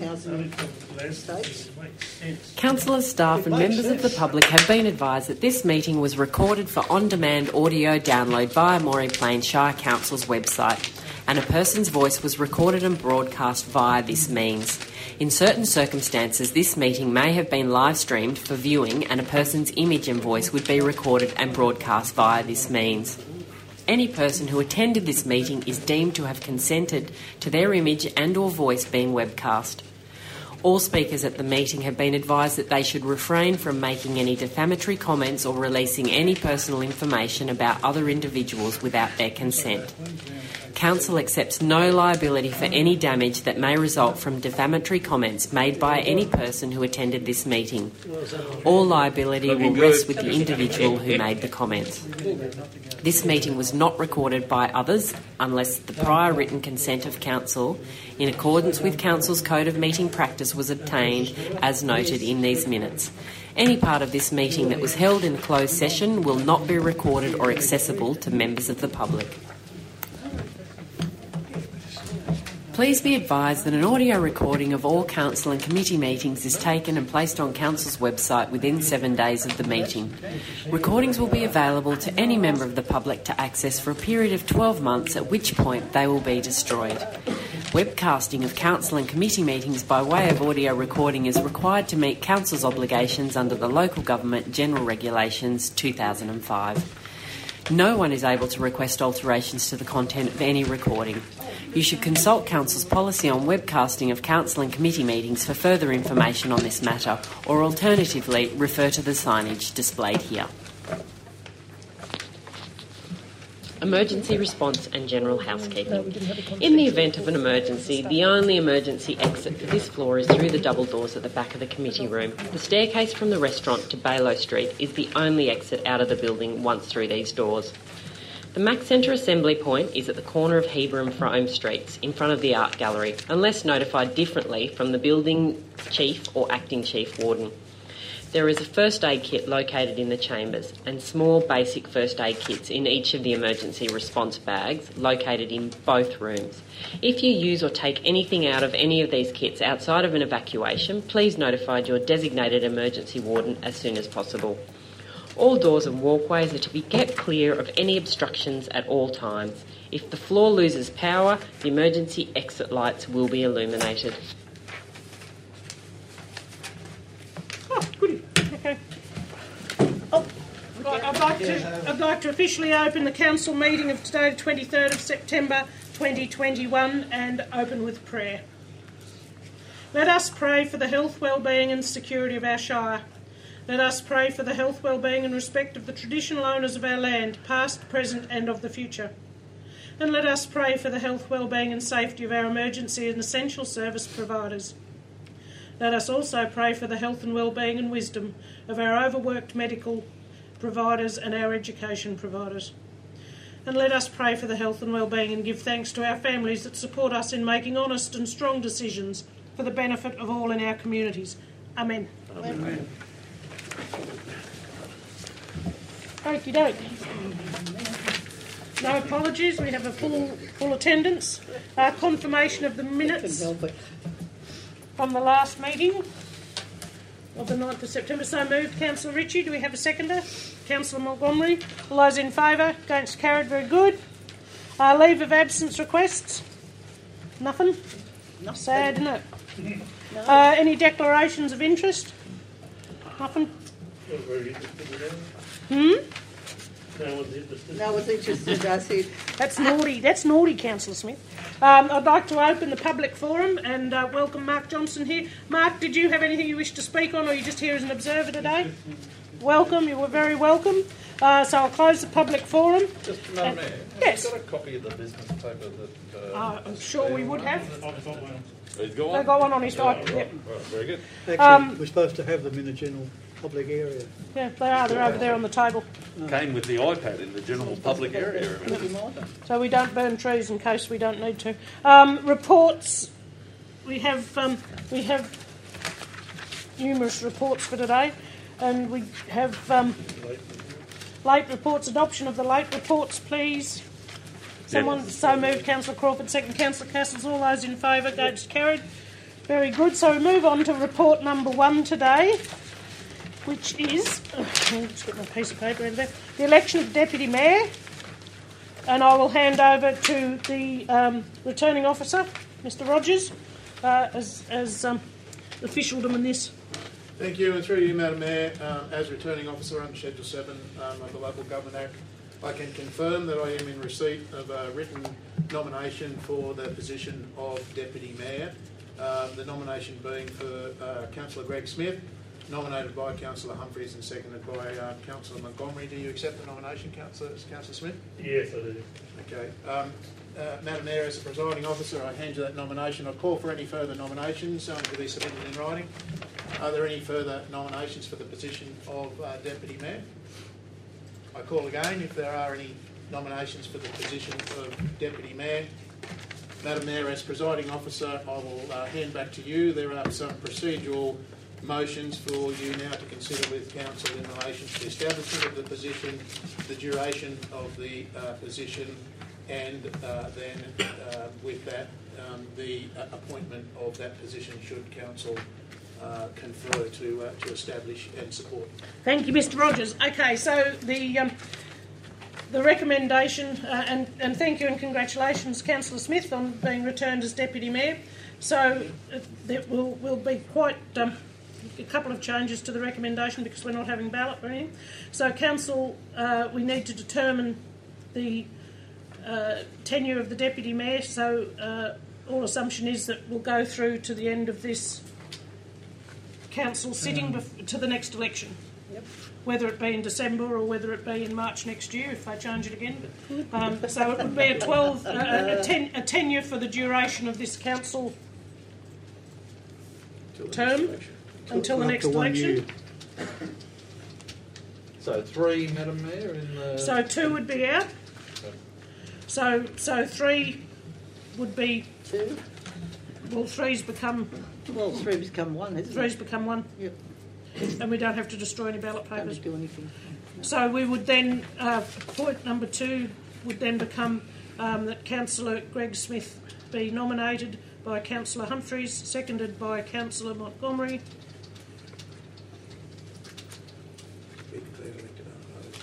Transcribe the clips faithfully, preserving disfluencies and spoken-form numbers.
thousand states. Councillors, staff and members of the public have been advised that this meeting was recorded for on-demand audio download via Moree Plains Shire Council's website, and a person's voice was recorded and broadcast via this means. In certain circumstances, this meeting may have been live-streamed for viewing, and a person's image and voice would be recorded and broadcast via this means. Any person who attended this meeting is deemed to have consented to their image and or voice being webcast. All speakers at the meeting have been advised that they should refrain from making any defamatory comments or releasing any personal information about other individuals without their consent. Council accepts no liability for any damage that may result from defamatory comments made by any person who attended this meeting. All liability will rest with the individual who made the comments. This meeting was not recorded by others unless the prior written consent of Council, in accordance with Council's Code of Meeting Practice, was obtained as noted in these minutes. Any part of this meeting that was held in a closed session will not be recorded or accessible to members of the public. Please be advised that an audio recording of all Council and committee meetings is taken and placed on Council's website within seven days of the meeting. Recordings will be available to any member of the public to access for a period of twelve months, at which point they will be destroyed. Webcasting of Council and committee meetings by way of audio recording is required to meet Council's obligations under the Local Government General Regulations two thousand five. No one is able to request alterations to the content of any recording. You should consult Council's policy on webcasting of Council and committee meetings for further information on this matter, or alternatively refer to the signage displayed here. Emergency response and general housekeeping. In the event of an emergency, the only emergency exit for this floor is through the double doors at the back of the committee room. The staircase from the restaurant to Baylow Street is the only exit out of the building once through these doors. The Mac Centre assembly point is at the corner of Heber and Frome Streets, in front of the Art Gallery, unless notified differently from the building chief or acting chief warden. There is a first aid kit located in the chambers and small basic first aid kits in each of the emergency response bags located in both rooms. If you use or take anything out of any of these kits outside of an evacuation, please notify your designated emergency warden as soon as possible. All doors and walkways are to be kept clear of any obstructions at all times. If the floor loses power, the emergency exit lights will be illuminated. Oh, goody. Okay. Oh, right. I'd like to. I'd like to officially open the council meeting of today, the twenty-third of September, twenty twenty-one, and open with prayer. Let us pray for the health, well-being, and security of our shire. Let us pray for the health, well-being and respect of the traditional owners of our land, past, present and of the future. And let us pray for the health, well-being and safety of our emergency and essential service providers. Let us also pray for the health and well-being and wisdom of our overworked medical providers and our education providers. And let us pray for the health and well-being and give thanks to our families that support us in making honest and strong decisions for the benefit of all in our communities. Amen. Amen. Amen. Okie doke. No apologies, we have a full full attendance. Uh, confirmation of the minutes from the last meeting of the ninth of September. So moved. Councillor Ritchie, do we have a seconder? Councillor Montgomery. All those in favour? Against? Carried. Very good. Uh, leave of absence requests? Nothing? Nothing. Sad, isn't it? No. Uh, any declarations of interest? Nothing? Hmm? No one's interested. No one's interested, I said. That's naughty. That's naughty, Councillor Smith. Um, I'd like to open the public forum and uh, welcome Mark Johnson here. Mark, did you have anything you wish to speak on, or are you just here as an observer today? Welcome. You were very welcome. Uh, so I'll close the public forum. Just to know, Mayor, yes. I've got a copy of the business paper that... Uh, uh, I'm sure we would have. I've got one. He's got one? They've got one on his oh, right. right. Yep. Right, very good. Actually, Um, we're supposed to have them in the general public area. Yeah, they are. They're over there on the table. Came with the iPad in the general public area. So we don't burn trees in case we don't need to. Um, reports. We have um, we have numerous reports for today, and we have um, late reports. Adoption of the late reports, please. Someone so moved. Councillor Crawford, second. Councillor Castles. All those in favour. Against? Carried. Very good. So we move on to report number one today, which is, oh, I'll just get my piece of paper in there, the election of Deputy Mayor. And I will hand over to the um, returning officer, Mister Rogers, uh, as, as um, officialdom in this. Thank you, and through you, Madam Mayor, um, as returning officer under Schedule seven um, of the Local Government Act, I can confirm that I am in receipt of a written nomination for the position of Deputy Mayor, uh, the nomination being for uh, Councillor Greg Smith, nominated by Councillor Humphries and seconded by uh, Councillor Montgomery. Do you accept the nomination, Councillor, Councillor Smith? Yes, I do. Okay. Um, uh, Madam Mayor, as the presiding officer, I hand you that nomination. I call for any further nominations um, to be submitted in writing. Are there any further nominations for the position of uh, Deputy Mayor? I call again if there are any nominations for the position of Deputy Mayor. Madam Mayor, as presiding officer, I will uh, hand back to you. There are some procedural motions for you now to consider with Council in relation to the establishment of the position, the duration of the uh, position, and uh, then uh, with that, um, the uh, appointment of that position should Council uh, confer to uh, to establish and support. Thank you, Mister Rogers. Okay, so the um, the recommendation, uh, and, and thank you and congratulations, Councillor Smith, on being returned as Deputy Mayor. So uh, there will, will be quite um, a couple of changes to the recommendation because we're not having ballot or anything. So, Council, uh, we need to determine the uh, tenure of the Deputy Mayor. So, uh, all assumption is that we'll go through to the end of this Council sitting bef- to the next election. Yep. Whether it be in December or whether it be in March next year, if they change it again. But, um, so it would be a twelve, uh, a, ten, a tenure for the duration of this council term until the next election. So three, Madam Mayor, in the... So two would be out. So so three would be Two? well, three's become Well, three become one, isn't three's it? become one, Yep. and we don't have to destroy any ballot Don't papers. do anything. So we would then, uh, point number two would then become um, that Councillor Greg Smith be nominated by Councillor Humphries, seconded by Councillor Montgomery. Be declared elected unopposed.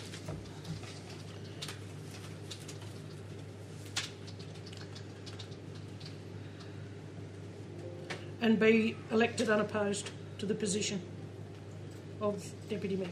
And be elected unopposed to the position of Deputy Mayor.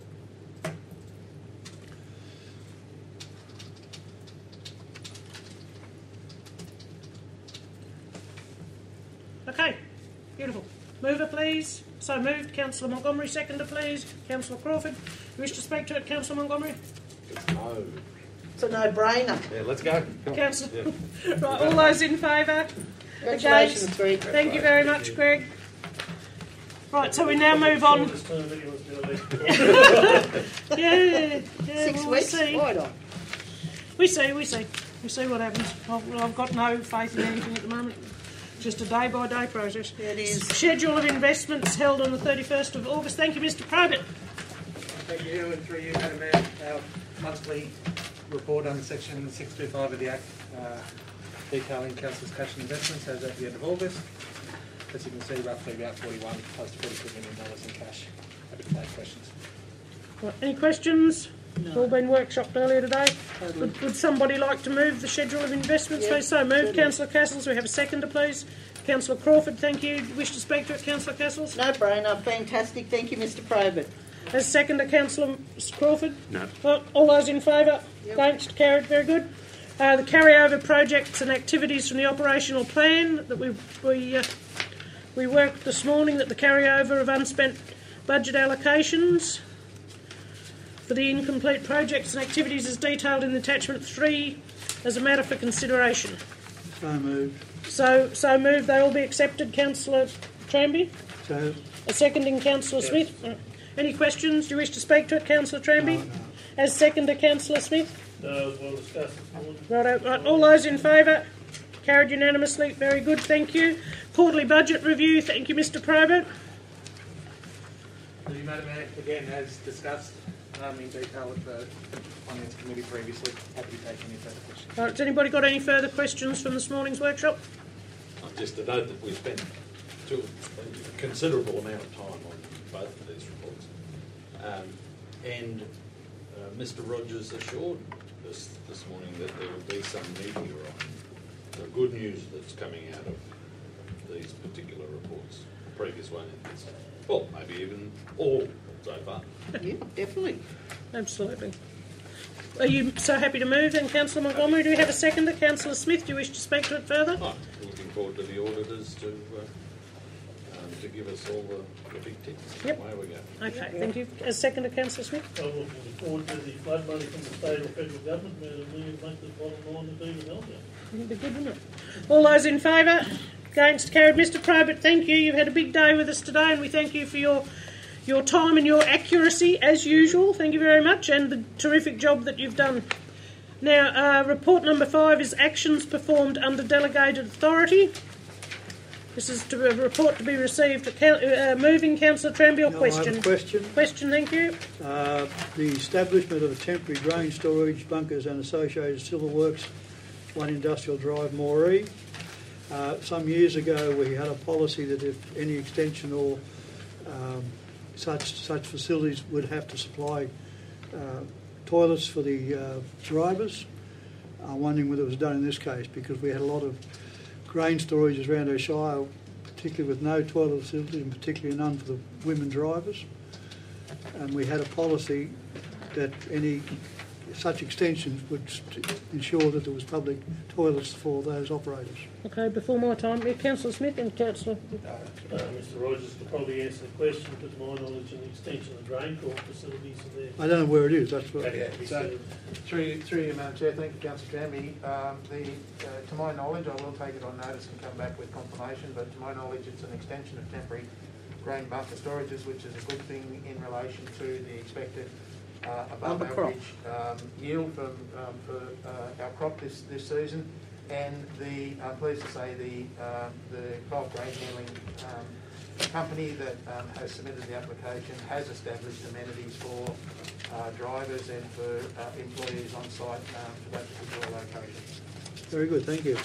Okay, beautiful. Mover, please. So moved. Councillor Montgomery, seconder, please. Councillor Crawford. You wish to speak to it, Councillor Montgomery? No. It's a no-brainer. Yeah, let's go. Come on. Councillor. Yeah. Right, all those in favour? Congratulations, Against? Greg. Thank you very much, Greg. Right, so we now move on. Shortest term anyone's been elected. Yeah, yeah, Six well, weeks? We see. Right on. we see, we see. We see what happens. I've, I've got no faith in anything at the moment. Just a day-by-day process. Yeah, it is. Schedule of investments held on the thirty-first of August. Thank you, Mister Probert. Thank you, and through you, Madam Mayor, our monthly report under section six two five of the Act, uh, detailing council's cash and investments as at the end of August. As you can see, roughly about forty-one, close to forty-two million dollars in cash. Happy to take questions. Right, any questions? It's all been workshopped earlier today. Totally. Would, would somebody like to move the schedule of investments? Yeah, Please so moved. certainly. Councillor Castles, we have a seconder, please. Councillor Crawford, thank you. Wish to speak to it, Councillor Castles? No-brainer. Fantastic. Thank you, Mister Probert. As seconder, Councillor Crawford? No. Well, all those in favour? Against? Carried. Very good. Uh, the carryover projects and activities from the operational plan that we we uh, we worked this morning, that the carryover of unspent budget allocations for the incomplete projects and activities is detailed in attachment three as a matter for consideration. So moved. So so moved. They all be accepted, Councillor Tramby? So, A seconding, Councillor Smith. Right. Any questions? Do you wish to speak to it, Councillor Tramby? no, no. As seconder, Councillor Smith. No, as well discussed this morning. Right, right. All those in favour? Carried unanimously. Very good. Thank you. Quarterly budget review. Thank you, Mister Probert. Through you, Madam Mayor, again, as discussed um, in detail at the Finance Committee previously, happy to take any further questions. Right, has anybody got any further questions from this morning's workshop? Just to note that we spent still a considerable amount of time on both of these reports. Um, and uh, Mister Rogers assured us this morning that there will be some media on the good news that's coming out of these particular reports. The previous one is, well, maybe even all so far. Yeah, definitely. Absolutely. Are you so happy to move then, Councillor Montgomery? Do we have a seconder? Councillor Smith, do you wish to speak to it further? Oh, looking forward to the auditors to uh, um, to give us all the, the big ticks. Yep. Away we go. Okay, thank you. As seconder, Councillor Smith? I'm looking forward to the flood money from the state or federal government, Madam Mayor, to make the bottom line of even healthier. It'd be good, wouldn't it? All those in favour? Against? Carried. Mister Probert, thank you. You've had a big day with us today, and we thank you for your your time and your accuracy, as usual. Thank you very much, and the terrific job that you've done. Now, uh, report number five is actions performed under delegated authority. This is to a report to be received. Uh, moving, Councillor Tramby, or No, question? I have a question. Question, thank you. Uh, the establishment of a temporary grain storage, bunkers and associated civil works, One Industrial Drive, Moree. Uh, some years ago we had a policy that if any extension or um, such such facilities would have to supply uh, toilets for the uh, drivers. I'm wondering whether it was done in this case, because we had a lot of grain storages around our shire, particularly with no toilet facilities and particularly none for the women drivers. And we had a policy that any such extensions would st- ensure that there was public toilets for those operators. Okay, before my time, yeah, Councillor Smith and Councillor. Uh, Mister Rogers could probably answer the question, but to my knowledge, an extension of drain court facilities are there. I don't know where it is. That's what. Okay, so through, through you, Madam Chair, thank you, Councillor Tramby. Um, the, uh, to my knowledge, I will take it on notice and come back with confirmation, but to my knowledge, it's an extension of temporary grain bunker storages, which is a good thing in relation to the expected uh, above average um, yield from, um, for uh, our crop this, this season. And the, I'm pleased to say the, uh, the bulk grain handling um, company that um, has submitted the application has established amenities for uh, drivers and for uh, employees on site um, for that particular location. Very good, thank you.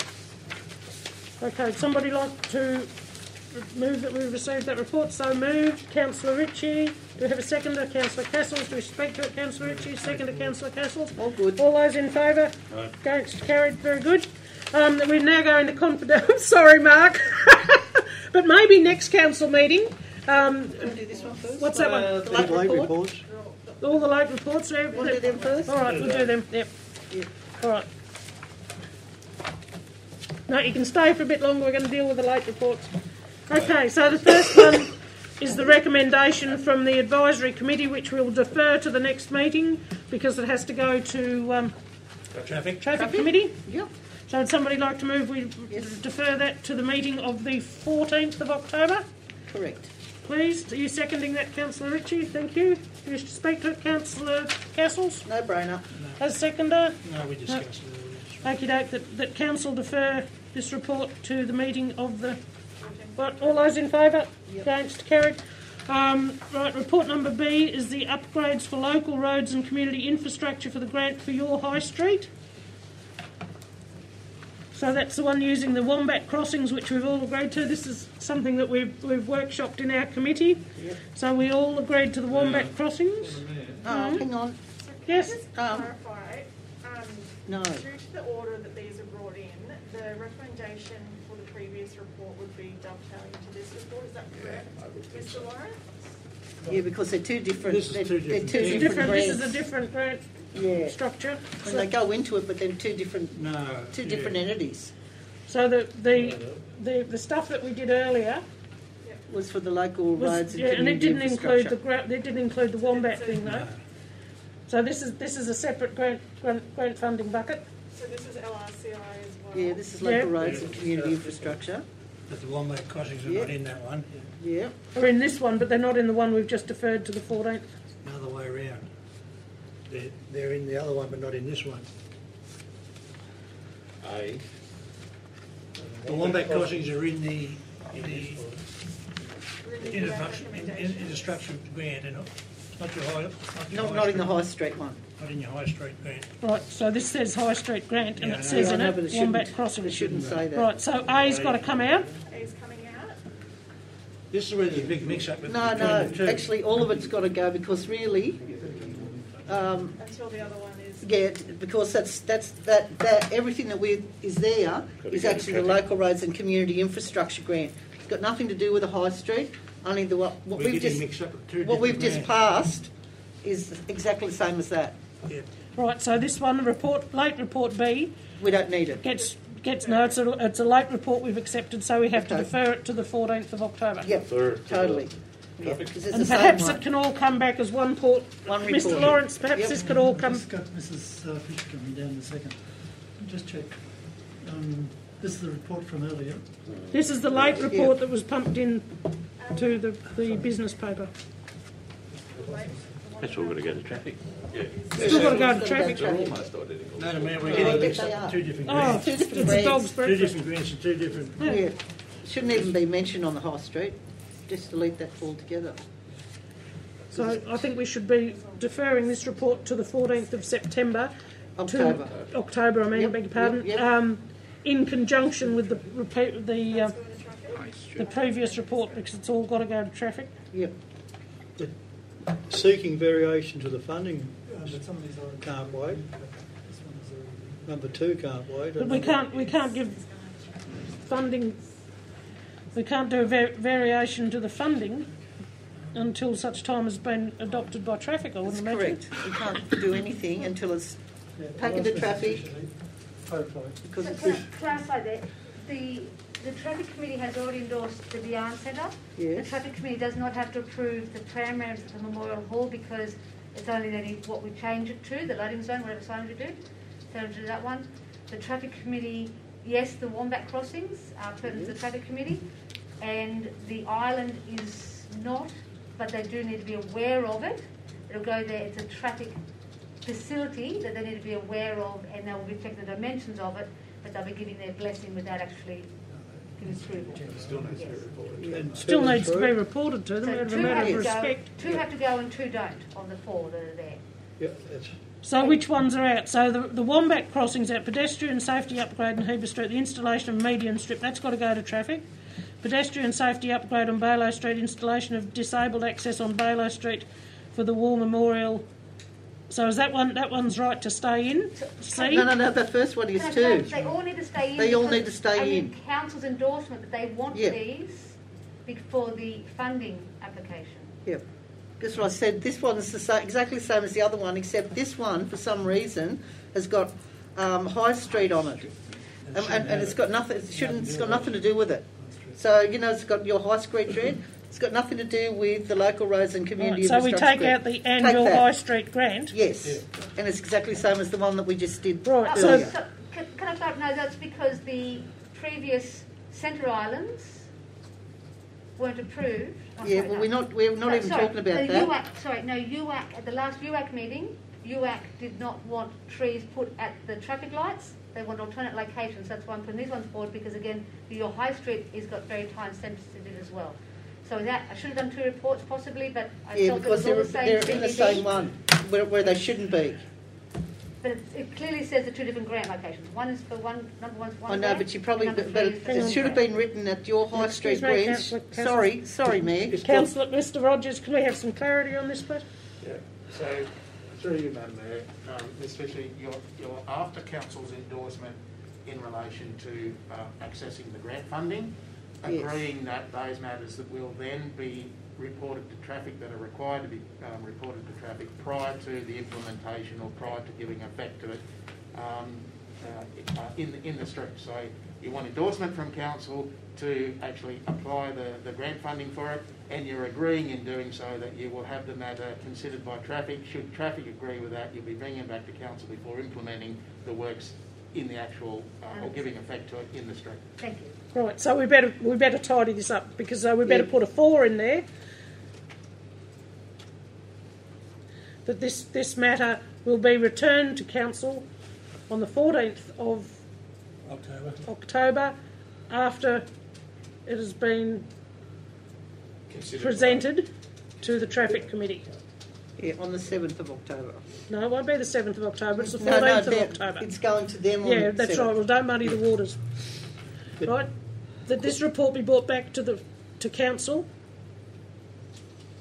Okay, somebody like to move that we received that report? So moved. Councillor Ritchie. Do we have a seconder? Councillor Castles. Do we speak to it? Councillor Ritchie. Seconder, Councillor Castles. All good. All those in favour? Against? Carried. Very good. Um, we're now going to confidence. Sorry, Mark. But maybe next council meeting. Um, Want to do this one first? what's that one? The Late late report? reports. All the late reports. Yeah, Want to do them first? all right, we'll do them. Yep. Yeah. All right. No, you can stay for a bit longer. We're going to deal with the late reports. Okay, so the first one is the recommendation from the advisory committee, which we'll defer to the next meeting because it has to go to um, Traffic. traffic committee. Yep. So would somebody like to move we Yes. defer that to the meeting of the fourteenth of October? Correct. Please. Are you seconding that, Councillor Ritchie? Thank you. Do you wish to speak to it, Councillor Castles? No brainer. As seconder? No, we discussed it. Okie doke, that, that council defer this report to the meeting of the... What, all those in favour? Yep. Against? Carried. Um, right, report number B is the upgrades for local roads and community infrastructure for the grant for your High Street. So that's the one using the Wombat crossings, which we've all agreed to. This is something that we've, we've workshopped in our committee. Yep. So we all agreed to the Wombat crossings. Oh, hang on. Yes? Just Um, clarify, um, No. due to the order that these are brought in, the recommendation for the previous report would be dovetailing to this report, is that correct? Mister Lawrence? Yeah, because they're two different. This is they're, two they're different two things. different, Different, this is a grants. different grant Yeah. structure. When they go into it, but they're two different, No. two different entities. So the, the the the stuff that we did earlier Was for the local was, roads and yeah, and it community didn't include the infrastructure. gra- it didn't include the Wombat thing though. So this is this is a separate grant grant, grant funding bucket. So this is L R C I as well? Yeah, this is local Yeah. roads and community infrastructure. But the Wombat crossings are Yeah. not in that one, Yeah. Or in this one, but they're not in the one we've just deferred to the fourteenth. the other way around. They're, they're in the other one, but not in this one. A. The Wombat crossings are in the, in the We're in the infrastructure, in, in, recommendation. infrastructure grant, and it's not your high, not your Not, high not in the street- High Street one. Not in your High Street grant. Right. So this says High Street grant, and Yeah, I it know. says Yeah, I in know, it but it Wombat shouldn't, crossings. it shouldn't say that. Right. So A's got to come out. A is coming out. This is where there's a big mix-up with No, between no, the two. actually, all of it's got to go because really, um, Until the other one is. yeah, because that's that's that that everything that we is there is actually the local roads and community infrastructure grant. It's got nothing to do with the high street. Only the what, what We're we've getting just mixed up with two what we've different just grants. passed is exactly the same as that. Yeah. Right, so this one, report, late report B, We don't need it. gets, gets no, it's a, it's a late report we've accepted, so we have to Okay. defer it to the fourteenth of October. Yep, Defer it to the totally. Yeah, traffic. 'cause it's And the same perhaps one. it can all come back as one port. One Mister report. Lawrence, perhaps Yep. this could all come. Just got Missus uh, Fisher coming down in a second. Just check. Um, this is the report from earlier. This is the late report that was pumped in to the, the business paper. That's all got to go to traffic. Yeah. Still got to go to traffic. They're almost identical. Madam Mayor, we're Oh, getting I bet mixed they up are. with two different Oh, grants. Two it's different a dog's grants. Two breakfast. different grants and two different... Yeah, shouldn't even be mentioned on the high street. Just delete that altogether. So I think we should be deferring this report to the fourteenth of September. October. To October, I mean, Yep, beg your pardon. yep, yep. Um, in conjunction with the repeat, the uh, the previous report, because it's all got to go to traffic. Yep. Seeking variation to the funding Uh, but some of these are can't wait. This one is already. Number two can't wait. But we can't we can't give funding. We can't do a var- variation to the funding until such time has been adopted by traffic. I That's wouldn't imagine. correct. We can't do anything until it's Yeah, taken the to last traffic message, actually. Clarify. because So it's can I clarify that? The, the traffic committee has already endorsed the Dion Centre. The yes. traffic committee does not have to approve the tram ramps at the Memorial Hall because it's only that if- what we change it to, the loading zone, whatever sign we do. So to do that one. The traffic committee, yes, the Wombat crossings are pertinent to the traffic committee, and the island is not, but they do need to be aware of it. It'll go there. It's a traffic facility that they need to be aware of, and they will be checking the dimensions of it, but they'll be giving their blessing without actually giving approval. Still needs to be Yes. reported. And Still two and needs to three? be reported to them So out of a two matter have of to go, respect. two have to go and two don't on the four that are there. Yeah, that's, So which ones are out? So the, the Wombat crossings out, pedestrian safety upgrade in Heber Street, the installation of median strip, that's got to go to traffic. Pedestrian safety upgrade on Balo Street, installation of disabled access on Balo Street for the War Memorial. So is that one? That one's right to stay in. C. No, no, no. The first one is Can I two. say, they all need to stay in. They all because need to stay I in. need council's endorsement that they want Yeah. these before the funding application. Yep. That's what I said. This one's the same, exactly the same as the other one, except this one, for some reason, has got um, High Street on it, and, and, and it's got nothing. It shouldn't. It's got nothing to do with it. So you know, it's got your High Street grant. It's got nothing to do with the local roads and community Right, so we infrastructure take out grant. the annual Take that. High Street grant. Yes, and it's exactly the same as the one that we just did Right, Oh, so- earlier. so can, can I start? No, that's because the previous Centre Islands weren't approved. Oh, Yeah, sorry, well, no. we're not. We're not No, even sorry, talking about the that. U A C, sorry, no, U A C, at the last U A C meeting, U A C did not want trees put at the traffic lights. They want alternate locations. That's why I'm putting these ones forward because, again, your High Street has got very time sensitive as well. So that, I should have done two reports possibly, but I Yeah, felt it because was all they're, the same they're in the C B D. same one where, where they shouldn't be. But it, it clearly says the two different grant locations. One is for one, number one's for one I know, grant, but you probably, number but three it, is for it one should have grant. been written at your High Excuse Street me, grants. Councillor- Councillor- Sorry, sorry, Mayor. Councillor, Mister Rogers, can we have some clarity on this, please? Yeah, so through you, Madam Mayor, um, Miz Fisher, you're, you're after council's endorsement in relation to uh, accessing the grant funding, Yes. agreeing that those matters that will then be reported to traffic that are required to be um, reported to traffic prior to the implementation or prior to giving effect to it um, uh, uh, in, the, in the stretch. So you want endorsement from council to actually apply the, the grant funding for it, and you're agreeing in doing so that you will have the matter considered by traffic. Should traffic agree with that, you'll be bringing it back to council before implementing the works in the actual, uh, or giving effect to it in the street. Thank you. Right, so we better we better tidy this up because uh, we better Yeah. put a four in there. That this this matter will be returned to council on the fourteenth of October. October, after it has been Considered presented to the traffic committee. Yeah, on the seventh of October. No, it won't be the seventh of October. It's the No, no, fourteenth of they're- October. it's going to them on Yeah, the that's right. seventh. Well, don't muddy the waters. Right, that this report be brought back to the to council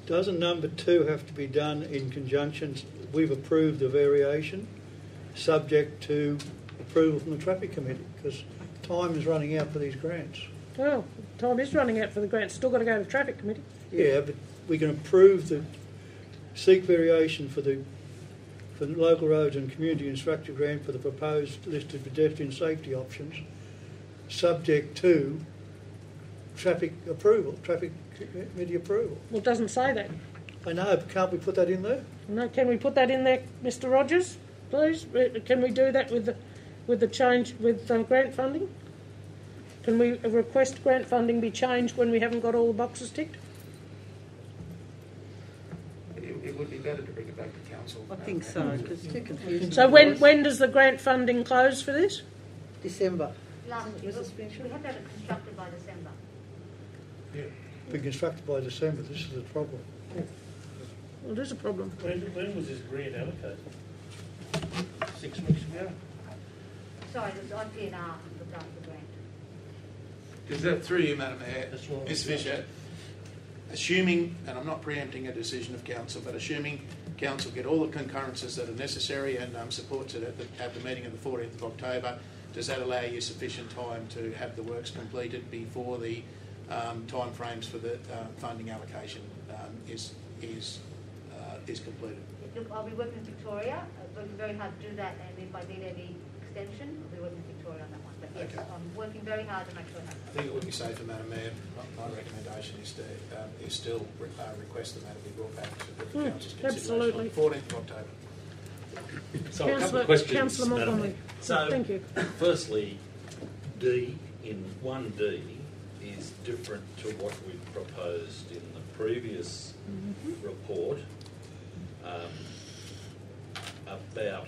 Doesn't number two have to be done in conjunction? We've approved the variation, subject to approval from the traffic committee, because time is running out for these grants. Well, time is running out for the grant. Still got to go to the traffic committee. Yeah, but we can approve the seek variation for the for the local roads and community infrastructure grant for the proposed list of pedestrian safety options, subject to traffic approval, traffic committee approval. Well, it doesn't say that. I know, but can't we put that in there? No, can we put that in there, Mister Rogers, please? Can we do that with the with the change with uh, grant funding? Can we request grant funding be changed when we haven't got all the boxes ticked? It, it would be better to bring it back to council. I think so, because it's too confusing. So when when does the grant funding close for this? December. Last year, Was it we special? had to have it constructed by December. Be constructed by December. This is the problem. Well, there's a problem. When, when was this grant allocated? Six weeks ago. Sorry, it was I P N R looked after the grant. Is that through you, Madam Mayor? That's what- Miz Fisher, assuming, and I'm not preempting a decision of council, but assuming council get all the concurrences that are necessary and um, supports it at the, at the meeting of the fourteenth of October, does that allow you sufficient time to have the works completed before the um, timeframes for the uh, funding allocation um, is is uh, is completed? Look, I'll be working with Victoria, uh, working very hard to do that, and if I need any extension, I'll be working with Victoria on that one. But yes, Okay. I'm working very hard to make sure it happens. I think it would be safer, Madam Mayor. My, my recommendation is to um, is still re- uh, request the matter be brought back to the Mm, council's consideration absolutely. on the fourteenth of October. So a couple Councillor- of questions, Councillor Madam Montgomery. Mayor. So, Thank you. firstly, D in one D is different to what we proposed in the previous Mm-hmm. report um, about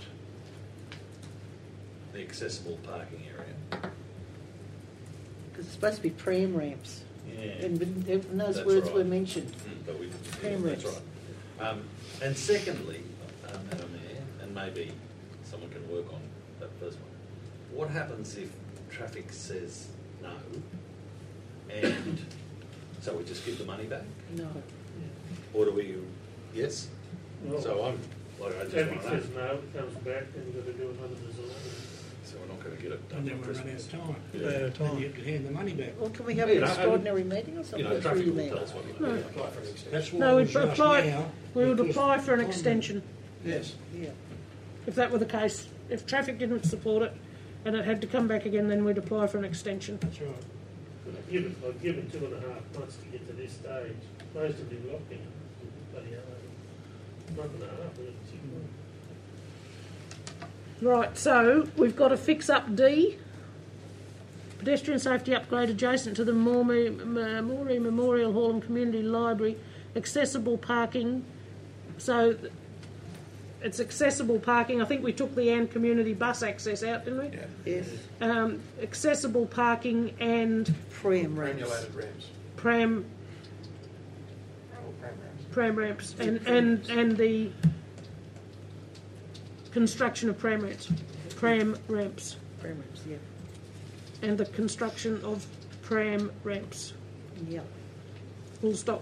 the accessible parking area. Because it's supposed to be pram ramps. Yeah. And when those That's words right. were mentioned. Mm, but we didn't. Pram That's ramps. right. Um, and secondly, uh, Madam Mayor, and maybe someone can work on that first one. What happens if traffic says no, and so we just give the money back, No. or do we? Yes. Well, So I'm. Like, I just Traffic want to says know. no, it comes back, then you've got to do another design. So we're not going to get it done And then for we run out Christmas. of time. Yeah. Out of time. And you have to hand the money back. Well, can we have You an know, extraordinary meeting or You something? know, through traffic you, will Mayor? tell us what you No. do. Apply for an extension. That's why No, I we'd was just apply, now, we would because apply for an time- extension Yes. Yeah. if that were the case. If traffic didn't support it and it had to come back again, then we'd apply for an extension. That's right. But I've given, I've given two and a half months to get to this stage. Most of them locked in. Bloody hell. Month and a half, really, six months. Right, so we've got to fix up D. Pedestrian safety upgrade adjacent to the Morley, Morley Memorial Hall and Community Library. Accessible parking. So th- it's accessible parking. I think we took the Ann Community bus access out, didn't we? Yeah. Yes. Um, accessible parking and Pram ramps. Granulated ramps. pram Or pram ramps. pram ramps and, and, and the construction of pram ramps. Pram ramps. Pram ramps, yeah. And the construction of pram ramps. Yeah. Full stop.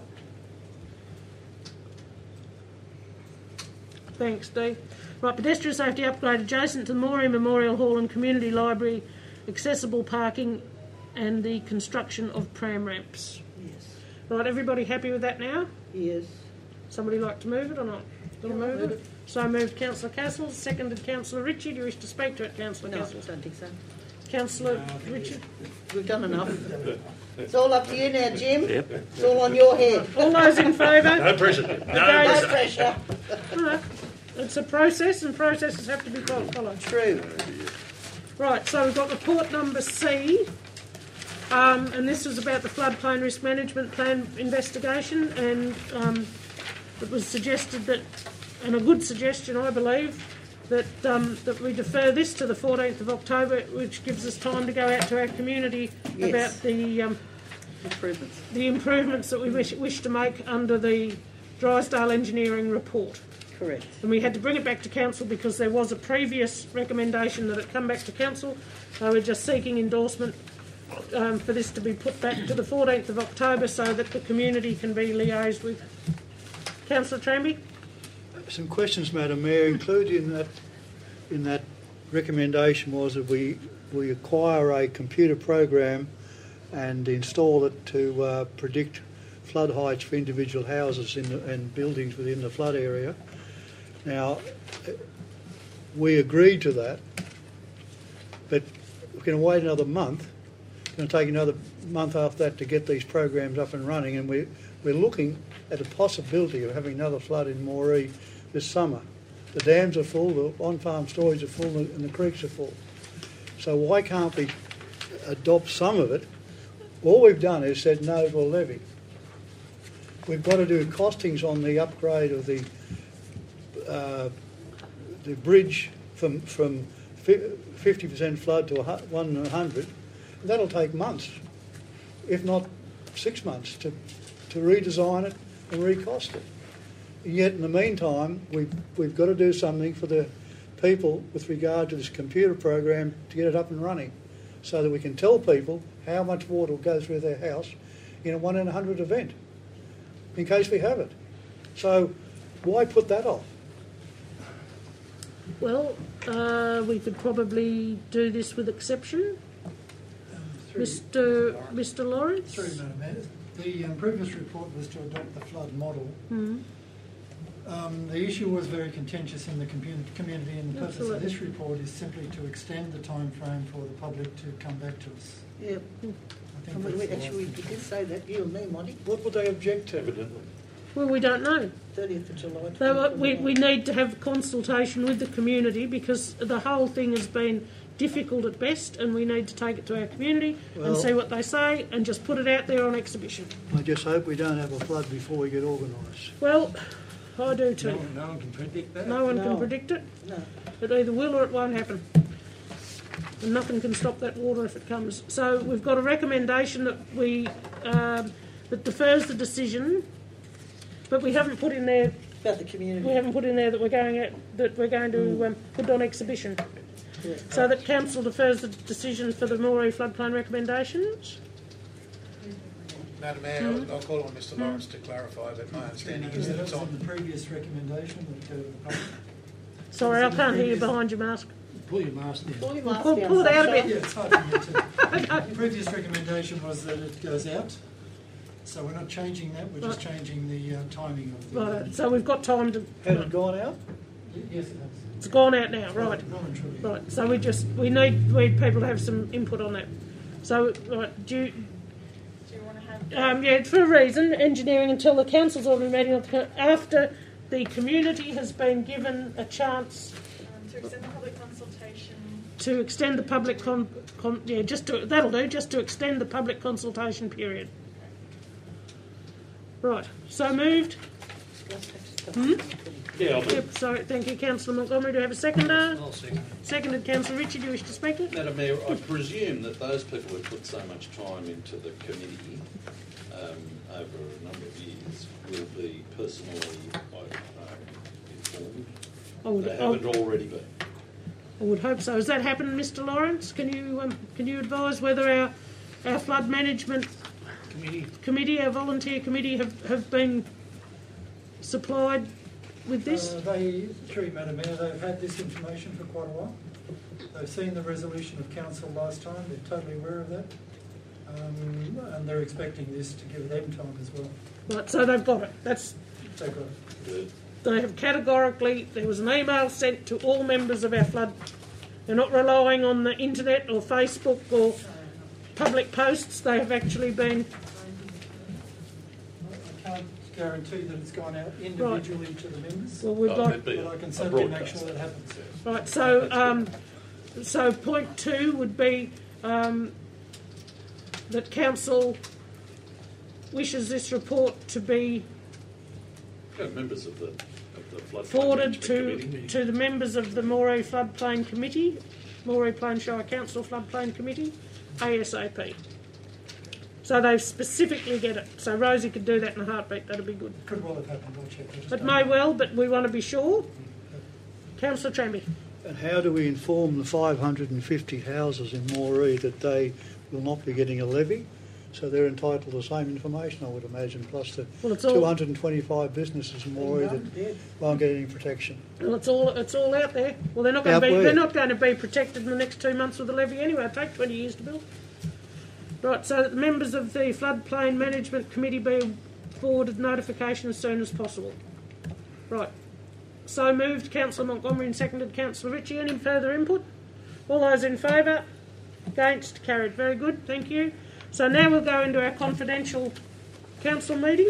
Thanks, Dee. Right, pedestrian safety upgrade adjacent to the Morley Memorial Hall and Community Library, accessible parking and the construction of pram ramps. Yes. Right, everybody happy with that now? Yes. Somebody like to move it or not? Got to Yeah, I'll move move it? So moved Councillor Castles, seconded Councillor Ritchie. Do you wish to speak to it, Councillor No, I Castles? don't think so. Councillor No, I think Richard? We've done enough. It's all up to you now, Jim. It's all on your head. All those in favour? No pressure. No Against? No pressure. Right. It's a process and processes have to be fol- followed. True. Right, so we've got report number C, um, and this was about the floodplain risk management plan investigation, and um, it was suggested that, and a good suggestion I believe, that um, that we defer this to the fourteenth of October, which gives us time to go out to our community Yes. about the um, Improvements. the improvements that we wish, wish to make under the Drysdale Engineering report. Correct. And we had to bring it back to council because there was a previous recommendation that it come back to council. So we're just seeking endorsement um, for this to be put back to the fourteenth of October so that the community can be liaised with. Councillor Tranby? Some questions, Madam Mayor. Included in that in that recommendation was that we we acquire a computer program and install it to uh, predict flood heights for individual houses in the, and buildings within the flood area. Now, we agreed to that, but we're going to wait another month. It's going to take another month after that to get these programs up and running, and we, we're looking at the possibility of having another flood in Moree this summer. The dams are full, the on-farm storage are full, and the creeks are full. So why can't we adopt some of it? All we've done is said no to a levy. We've got to do costings on the upgrade of the uh, the bridge from from fifty percent flood to one in a hundred. That'll take months, if not six months, to to redesign it and recost it. And yet, in the meantime, we've we've got to do something for the people with regard to this computer program to get it up and running, so that we can tell people how much water will go through their house in a one in a hundred event, in case we have it. So, why put that off? Well, uh, we could probably do this with exception. Um, through, Mister Mister Lawrence? Sorry, Madam Mayor. The um, previous report was to adopt the flood model. Mm-hmm. Um, the issue was very contentious in the community, community and the purpose Absolutely. of this report is simply to extend the time frame for the public to come back to us. Yeah. I I think mean, that's we, the actually, right we thing. did say that, you and me, Monty, What would they object to? Evidently. Well, we don't know. thirtieth of July. So, uh, we, we need to have consultation with the community, because the whole thing has been difficult at best, and we need to take it to our community Well- and see what they say and just put it out there on exhibition. I just hope we don't have a flood before we get organised. Well, I do No, too. one- no one can predict that. No one No. can predict it. No. It either will or it won't happen. And nothing can stop that water if it comes. So we've got a recommendation that we um, that defers the decision, but we haven't put in there. About the community. We haven't put in there that we're going at, that we're going to um, put on exhibition, Yeah. so that council defers the decision for the Moree floodplain recommendations. Madam Mayor, Mm-hmm. I'll, I'll call on Mister Lawrence to clarify, but my understanding is That that was it's in on. the previous recommendation that go to the public. Sorry, I can't hear you behind your mask. Pull your mask down. Pull your Well, mask pull, down, pull it out a sunshine. bit. Yeah, it's hard to get to. The previous recommendation was that it goes out, so we're not changing that, we're just changing the uh, timing of the... Right, so we've got time to. Has it gone out? Yes, it has. It's gone out now, right? Well and truly. Right, so we just, we need, we need people to have some input on that. So, right, do you, Do you want to have? um, yeah, for a reason, engineering until the council's ordinary meeting of the- after the community has been given a chance Um, to extend the public consultation. to extend the public con, con yeah, just to, that'll do, just to extend the public consultation period. Right, so moved. Hmm? Yeah, I'll be- Yep, sorry, thank you, Councillor Montgomery. Do I have a seconder? I'll second. Seconded, Councillor Ritchie. Do you wish to speak to it? Madam Mayor, I presume that those people who put so much time into the committee um, over a number of years will be personally I don't know, informed. I would, They I, haven't already been. I would hope so. Has that happened, Mister Lawrence? Can you um, can you advise whether our our flood management Committee. committee, our volunteer committee, have, have been supplied with this? Uh, they, through Madam Mayor, they've had this information for quite a while. They've seen the resolution of council last time, they're totally aware of that. Um, and they're expecting this to give them time as well. Right, so they've got it. That's They've got it. Good. they have categorically. There was an email sent to all members of our flood. They're not relying on the internet or Facebook or public posts. They have actually been. I can't guarantee that it's gone out individually to the members, Well, we'd Oh, like. it'd be but I can a certainly make broadcast. sure that happens. Right, so um, so point two would be um, that council wishes this report to be Yeah, members of the, of the flood forwarded to committee. to the members of the Moree Floodplain Committee, Moree Plain Shire Council Floodplain Committee, ASAP. So they specifically get it. So Rosie could do that in a heartbeat. That'd be good. Could well have happened, I'll check. I just It don't may know. well, but we want to be sure. Councillor Tranby. And how do we inform the five hundred fifty houses in Moree that they will not be getting a levy, So they're entitled to the same information, I would imagine, plus the Well, it's all- two hundred and twenty-five businesses in Moree that won't get any protection. Well, it's all it's all out there. Well, they're not going Out to be where? they're not going to be protected in the next two months with the levy anyway. It'll take twenty years to build. Right. So that the members of the Floodplain Management Committee be forwarded notification as soon as possible. Right. So moved, Councillor Montgomery, and seconded, Councillor Ritchie. Any further input? All those in favour? Against? Carried. Very good. Thank you. So now we'll go into our confidential council meeting.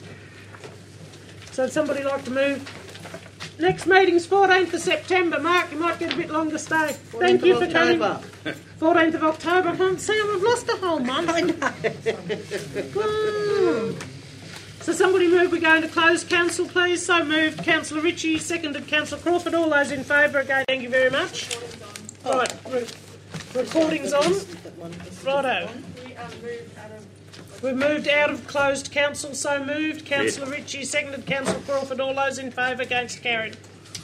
So would somebody like to move? Next meeting's fourteenth of September. Mark, you might get a bit longer stay. Thank you for coming. fourteenth of October. I can't see, I've lost a whole month. I know. So somebody move, we go into closed council, please. So moved, Councillor Ritchie, seconded, Councillor Crawford. All those in favour, again, thank you very much. Right, re- recording's on. Righto. We um, moved out of. We've moved out of closed council, so moved. Councillor Ritchie, seconded, Councillor Crawford. All those in favour, against, carried.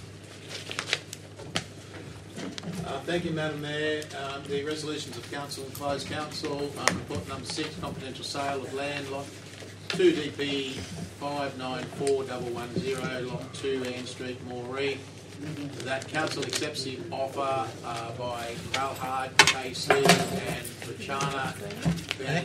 Uh, thank you, Madam Mayor. Um, the resolutions of council and closed council. Um, report number six, confidential sale of land, lot two D P five nine four one one zero, lot two, Ann Street, Moree. That council accepts the offer uh, by Kralhard, K C and Rachana Van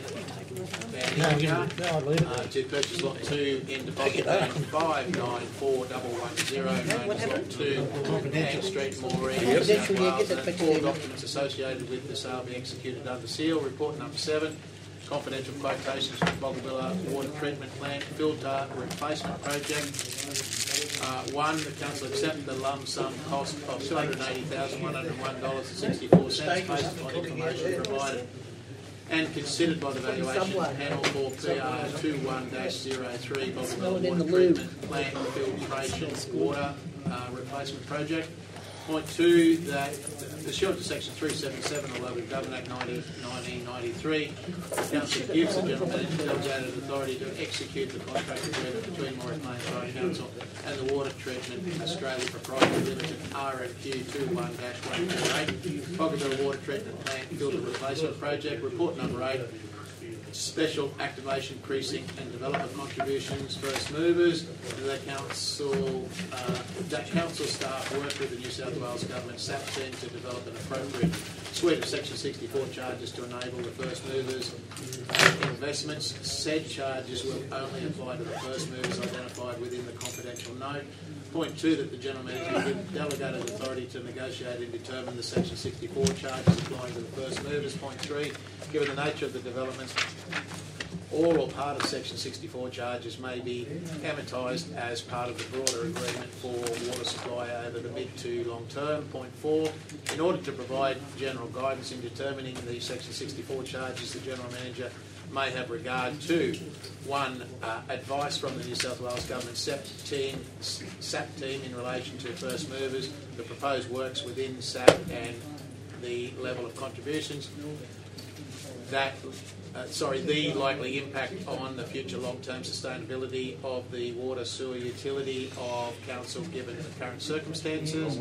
uh, to purchase lot two in deposit plan five nine four one one zero, known as lot two, Ann Street, Moree, New South Wales, and all documents associated with the sale be executed under seal. Report number seven, confidential quotations for Boggabilla Water Treatment Plant Filter Replacement Project. Uh, one, the council accept the lump sum cost of two hundred eighty thousand one hundred one dollars and sixty-four cents based on information provided and considered by the valuation panel for P R two one dash zero three Boggabilla Water Treatment Plant Filtration Water uh, Replacement Project. Point two, that pursuant to section three seventy-seven of the Local Government Act nineteen ninety-three, the council gives the general manager delegated authority to execute the contract agreement between Moree Plains Shire Council and the Water Treatment Australia Proprietary Limited R F Q twenty-one dash one four eight, Boggabilla Water Treatment Plant Filter Replacement Project. Report number eight, special activation precinct and development contributions. First movers, the council, uh, that council staff work with the New South Wales Government S A P team to develop an appropriate suite of section sixty-four charges to enable the first movers investments. Said charges will only apply to the first movers identified within the confidential note. Point two, that the general manager give delegated authority to negotiate and determine the section sixty-four charges applying to the first movers. Point three, given the nature of the developments, all or part of section sixty-four charges may be amortised as part of the broader agreement for water supply over the mid to long term. Point four, in order to provide general guidance in determining the section sixty-four charges, the general manager may have regard to one, uh, advice from the New South Wales Government S A P team, S A P team in relation to first movers, the proposed works within S A P and the level of contributions. That, uh, sorry, the likely impact on the future long-term sustainability of the water sewer utility of council given the current circumstances.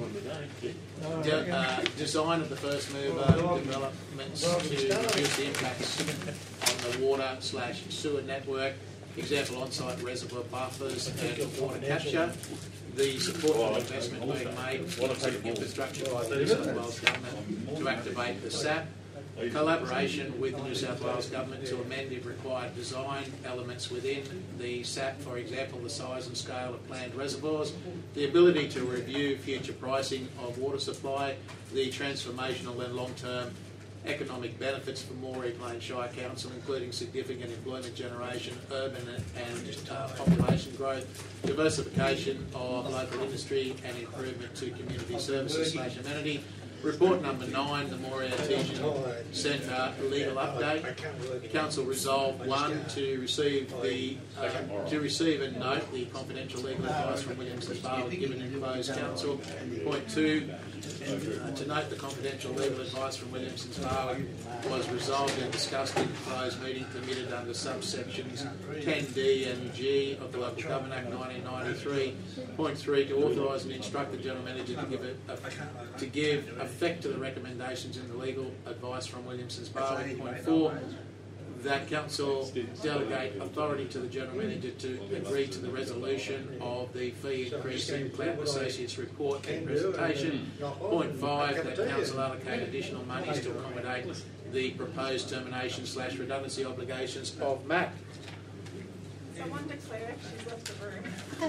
De- uh, design of the first mover developments to reduce the impacts on the water slash sewer network. Example, on-site reservoir buffers and water capture. The support for investment being made into infrastructure by the New South Wales Government to activate the S A P. Collaboration with the New South Wales Government to amend, if required, design elements within the S A P, for example, the size and scale of planned reservoirs, the ability to review future pricing of water supply, the transformational and long-term economic benefits for Moree Plains Shire Council, including significant employment generation, urban and uh, population growth, diversification of local industry and improvement to community services slash amenity. Report number nine, the Moree Artesian Centre legal update. Council resolved one to receive the uh, to receive and note the confidential legal advice from Williams and Barwood given in closed council. Point two, uh, to note the confidential legal advice from Williams and Barwood was resolved and discussed in the closed meeting permitted under subsections ten D and G of the Local Government Act nineteen ninety-three. Point three, to authorise and instruct the general manager to give a, a, to give effect to the recommendations in the legal advice from Williams and Barwood. Point four, that council delegate authority to the general manager to agree to the resolution of the fee increase in Cloud Associates report and presentation. Point five, that council allocate additional monies to accommodate the proposed termination slash redundancy obligations of M A C. Someone declare she's left the room.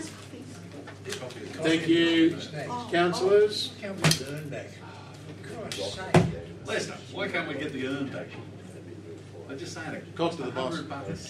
Thank you, councillors. Can't we earn back? For Christ's sake. Listen, why can't we get the urn back? I'm just saying, it Cost cost of a the boss. hundred bucks.